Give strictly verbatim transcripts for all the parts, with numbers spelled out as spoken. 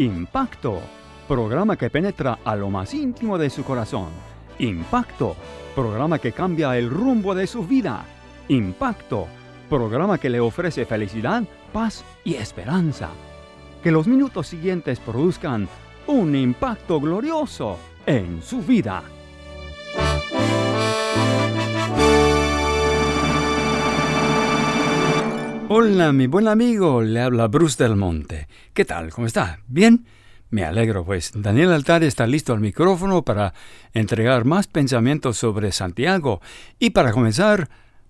Impacto, programa que penetra a lo más íntimo de su corazón. Impacto, programa que cambia el rumbo de su vida. Impacto, programa que le ofrece felicidad, paz y esperanza. Que los minutos siguientes produzcan un impacto glorioso en su vida. Hola, mi buen amigo, le habla Bruce Del Monte. ¿Qué tal? ¿Cómo está? ¿Bien? Me alegro, pues. Daniel Altari está listo al micrófono para entregar más pensamientos sobre Santiago. Y para comenzar,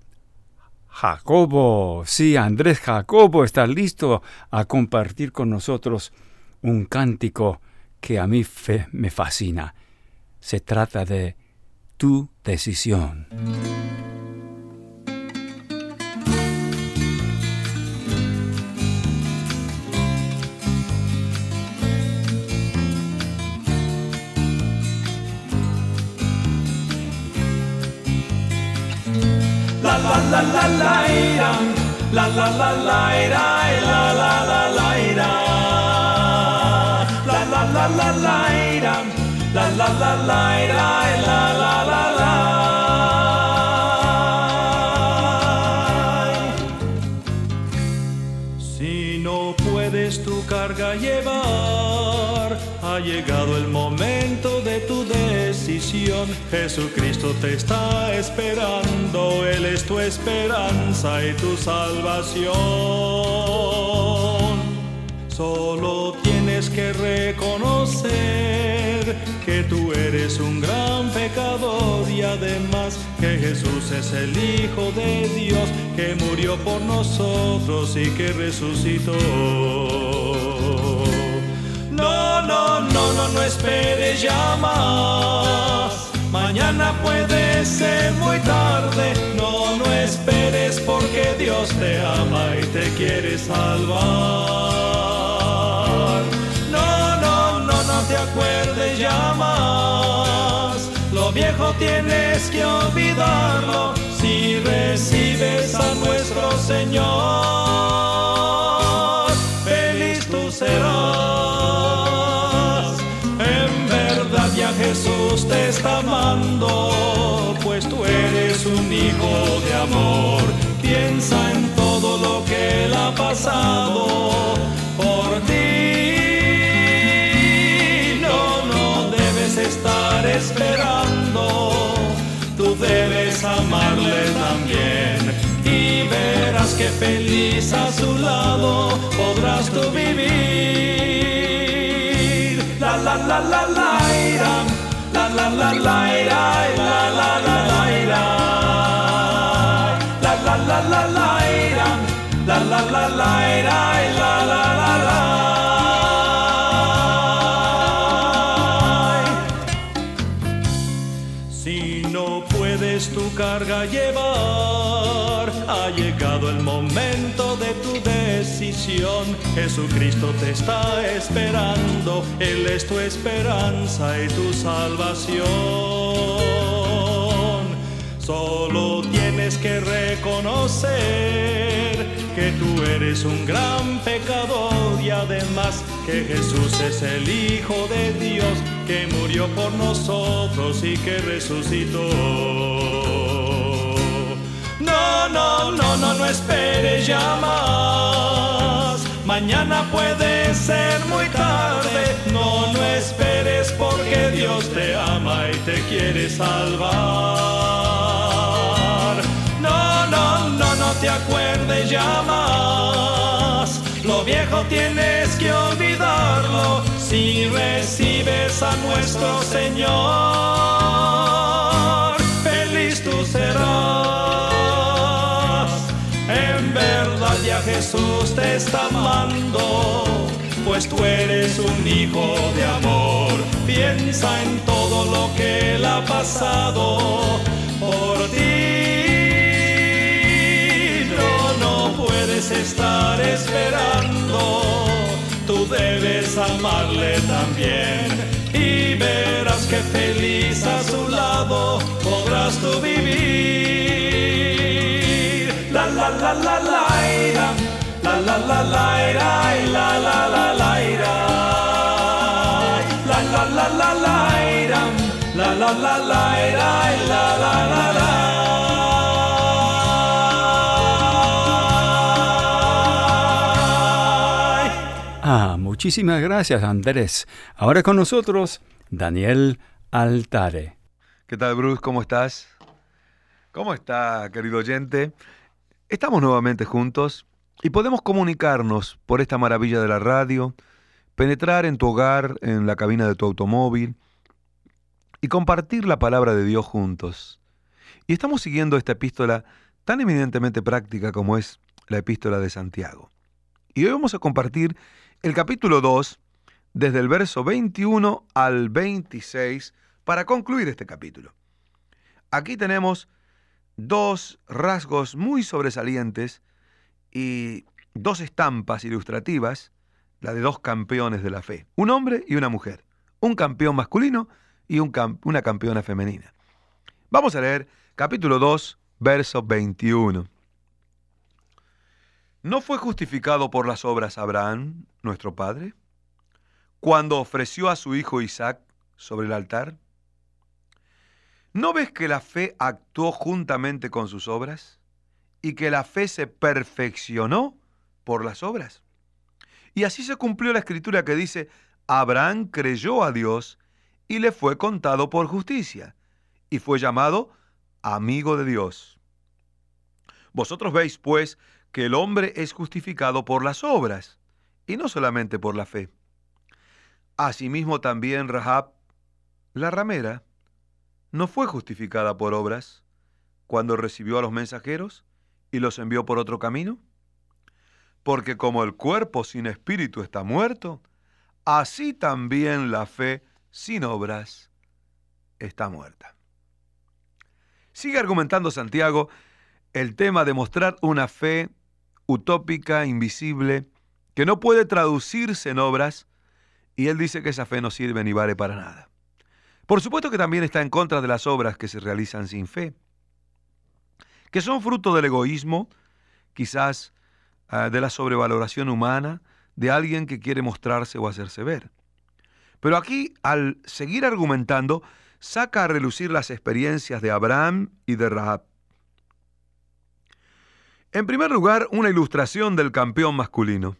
Jacobo, sí, Andrés Jacobo está listo a compartir con nosotros un cántico que a mí fe, me fascina. Se trata de Tu Decisión. La la la la la ira, la la la la ira, la la la la ira, la la la la la ira, la la la la ira, la la la la. Si no puedes tu carga llevar, ha llegado el momento de tu decisión. Jesucristo te está esperando, Él es tu esperanza y tu salvación. Solo tienes que reconocer que tú eres un gran pecador y además que Jesús es el Hijo de Dios que murió por nosotros y que resucitó. No, no, no, no, no esperes ya más. Mañana puede ser muy tarde. No, no esperes porque Dios te ama y te quiere salvar. No, no, no, no te acuerdes ya más. Lo viejo tienes que olvidarlo si recibes a nuestro Señor. Feliz tú serás. Jesús te está amando, pues tú eres un hijo de amor. Piensa en todo lo que Él ha pasado por ti. No, no debes estar esperando, tú debes amarle también. Y verás que feliz a su lado podrás tú vivir. La la la la la ira. La la la la ira, la la la la ira, la la la la la ira, la la la la ira, la la la la. Si no puedes tu carga llevar, ha llegado el momento de tu decisión. Jesucristo te está esperando, Él es tu esperanza y tu salvación. Solo tienes que reconocer que tú eres un gran pecador y además que Jesús es el Hijo de Dios que murió por nosotros y que resucitó. No, no, no, no, no esperes ya más. Mañana puede ser muy tarde. No, no esperes porque Dios te ama y te quiere salvar. No, no, no, no te acuerdes ya más. Lo viejo tienes que olvidarlo si recibes a nuestro Señor. Feliz tú serás. En verdad ya Jesús te está amando, pues tú eres un hijo de amor. Piensa en todo lo que Él ha pasado por ti. No, no puedes estar esperando, tú debes amarle también. Y verás que feliz a su lado podrás tú vivir. La la la la la ira, la la la la ira, la la la la ira. la la la la la la la la. Ah, muchísimas gracias, Andrés. Ahora con nosotros, Daniel Altare. ¿Qué tal, Bruce? ¿Cómo estás? ¿Cómo está, querido oyente? Estamos nuevamente juntos y podemos comunicarnos por esta maravilla de la radio, penetrar en tu hogar, en la cabina de tu automóvil y compartir la palabra de Dios juntos. Y estamos siguiendo esta epístola tan eminentemente práctica como es la epístola de Santiago. Y hoy vamos a compartir el capítulo dos, desde el verso veintiuno al veintiséis, para concluir este capítulo. Aquí tenemos dos rasgos muy sobresalientes y dos estampas ilustrativas, la de dos campeones de la fe, un hombre y una mujer, un campeón masculino y un cam- una campeona femenina. Vamos a leer capítulo dos, verso veintiuno. ¿No fue justificado por las obras Abraham, nuestro padre, cuando ofreció a su hijo Isaac sobre el altar? ¿No ves que la fe actuó juntamente con sus obras y que la fe se perfeccionó por las obras? Y así se cumplió la escritura que dice: Abraham creyó a Dios y le fue contado por justicia, y fue llamado amigo de Dios. Vosotros veis, pues, que el hombre es justificado por las obras, y no solamente por la fe. Asimismo también Rahab, la ramera, no fue justificada por obras cuando recibió a los mensajeros y los envió por otro camino. Porque como el cuerpo sin espíritu está muerto, así también la fe sin obras está muerta. Sigue argumentando Santiago el tema de mostrar una fe utópica, invisible, que no puede traducirse en obras, y él dice que esa fe no sirve ni vale para nada. Por supuesto que también está en contra de las obras que se realizan sin fe, que son fruto del egoísmo, quizás uh, de la sobrevaloración humana, de alguien que quiere mostrarse o hacerse ver. Pero aquí, al seguir argumentando, saca a relucir las experiencias de Abraham y de Rahab. En primer lugar, una ilustración del campeón masculino.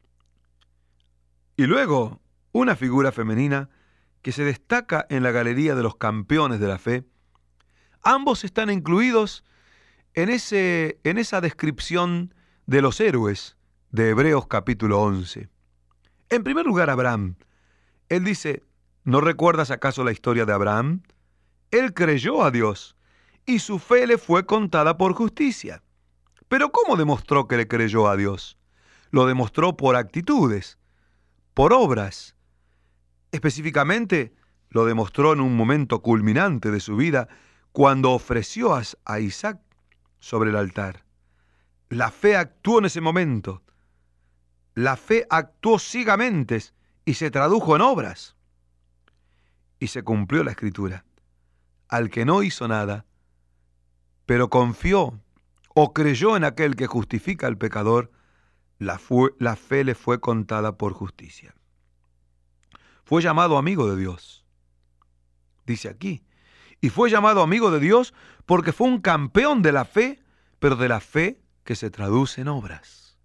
Y luego, una figura femenina que se destaca en la galería de los campeones de la fe. Ambos están incluidos en, ese, en esa descripción de los héroes de Hebreos capítulo once. En primer lugar, Abraham. Él dice: ¿no recuerdas acaso la historia de Abraham? Él creyó a Dios y su fe le fue contada por justicia. Pero ¿cómo demostró que le creyó a Dios? Lo demostró por actitudes, por obras. Específicamente, lo demostró en un momento culminante de su vida, cuando ofreció a Isaac sobre el altar. La fe actuó en ese momento. La fe actuó ciegamente y se tradujo en obras. Y se cumplió la escritura. Al que no hizo nada, pero confió o creyó en aquel que justifica al pecador, la, fue, la fe le fue contada por justicia. Fue llamado amigo de Dios. Dice aquí. Y fue llamado amigo de Dios porque fue un campeón de la fe, pero de la fe que se traduce en obras.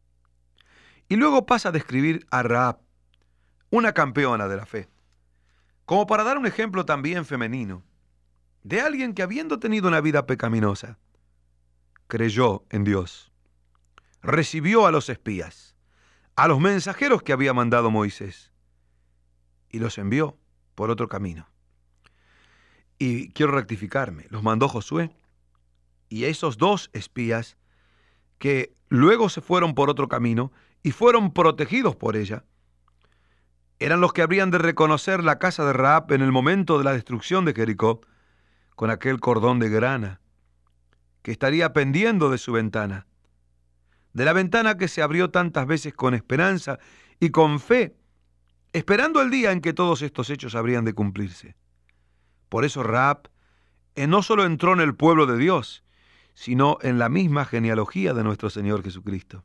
Y luego pasa a describir a Rahab, una campeona de la fe, como para dar un ejemplo también femenino, de alguien que, habiendo tenido una vida pecaminosa, creyó en Dios, recibió a los espías, a los mensajeros que había mandado Moisés, y los envió por otro camino. Y quiero rectificarme, los mandó Josué, y esos dos espías que luego se fueron por otro camino y fueron protegidos por ella, eran los que habrían de reconocer la casa de Rahab en el momento de la destrucción de Jericó, con aquel cordón de grana que estaría pendiendo de su ventana, de la ventana que se abrió tantas veces con esperanza y con fe, esperando el día en que todos estos hechos habrían de cumplirse. Por eso Rahab eh, no solo entró en el pueblo de Dios, sino en la misma genealogía de nuestro Señor Jesucristo.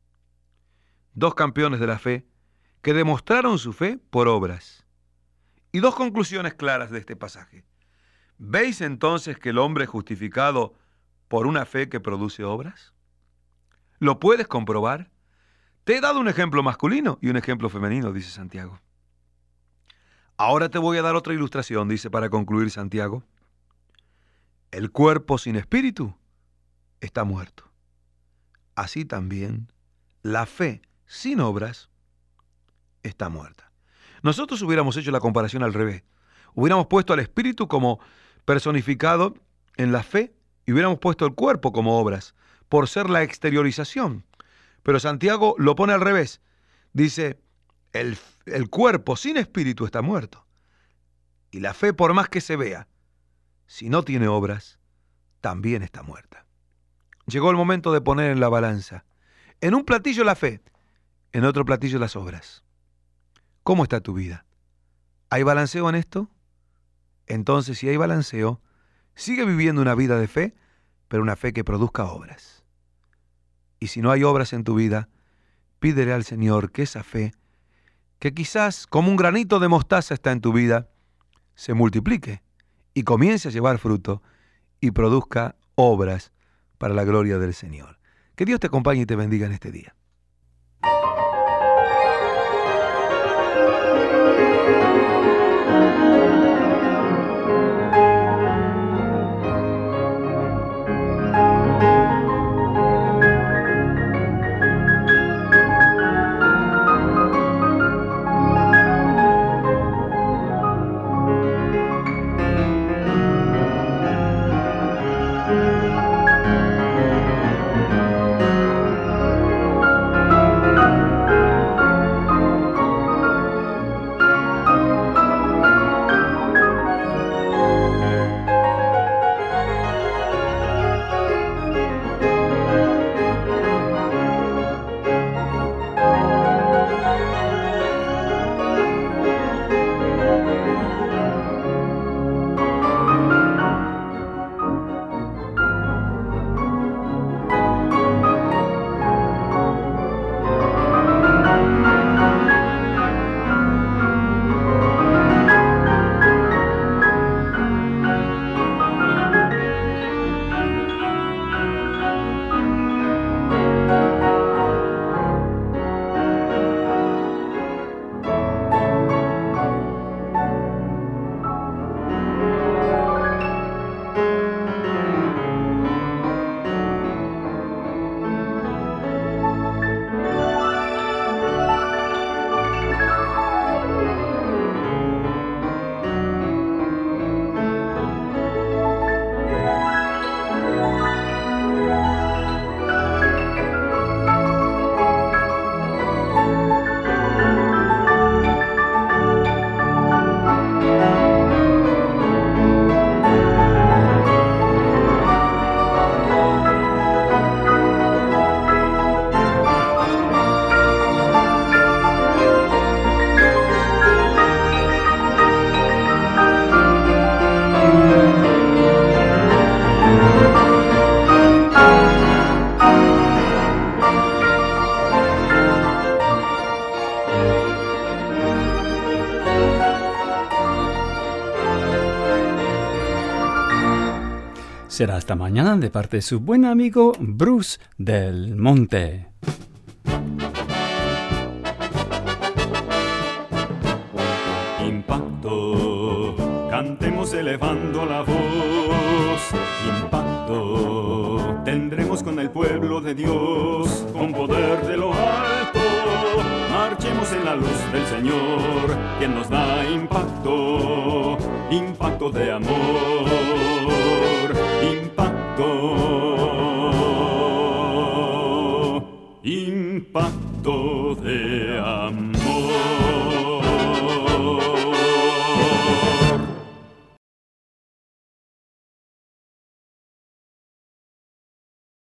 Dos campeones de la fe que demostraron su fe por obras. Y dos conclusiones claras de este pasaje. ¿Veis entonces que el hombre es justificado por una fe que produce obras? ¿Lo puedes comprobar? Te he dado un ejemplo masculino y un ejemplo femenino, dice Santiago. Ahora te voy a dar otra ilustración, dice para concluir Santiago. El cuerpo sin espíritu está muerto. Así también la fe sin obras está muerta. Nosotros hubiéramos hecho la comparación al revés. Hubiéramos puesto al espíritu como personificado en la fe y hubiéramos puesto el cuerpo como obras, por ser la exteriorización. Pero Santiago lo pone al revés. Dice, el, el cuerpo sin espíritu está muerto. Y la fe, por más que se vea, si no tiene obras, también está muerta. Llegó el momento de poner en la balanza. En un platillo la fe, en otro platillo las obras. ¿Cómo está tu vida? ¿Hay balanceo en esto? Entonces, si hay balanceo, sigue viviendo una vida de fe, pero una fe que produzca obras. Y si no hay obras en tu vida, pídele al Señor que esa fe, que quizás como un granito de mostaza está en tu vida, se multiplique y comience a llevar fruto y produzca obras para la gloria del Señor. Que Dios te acompañe y te bendiga en este día. Será hasta mañana de parte de su buen amigo Bruce del Monte. Impacto, cantemos elevando la voz. Impacto, tendremos con el pueblo de Dios, con poder de lo alto. Marchemos en la luz del Señor, quien nos da impacto, impacto de amor, impacto, impacto.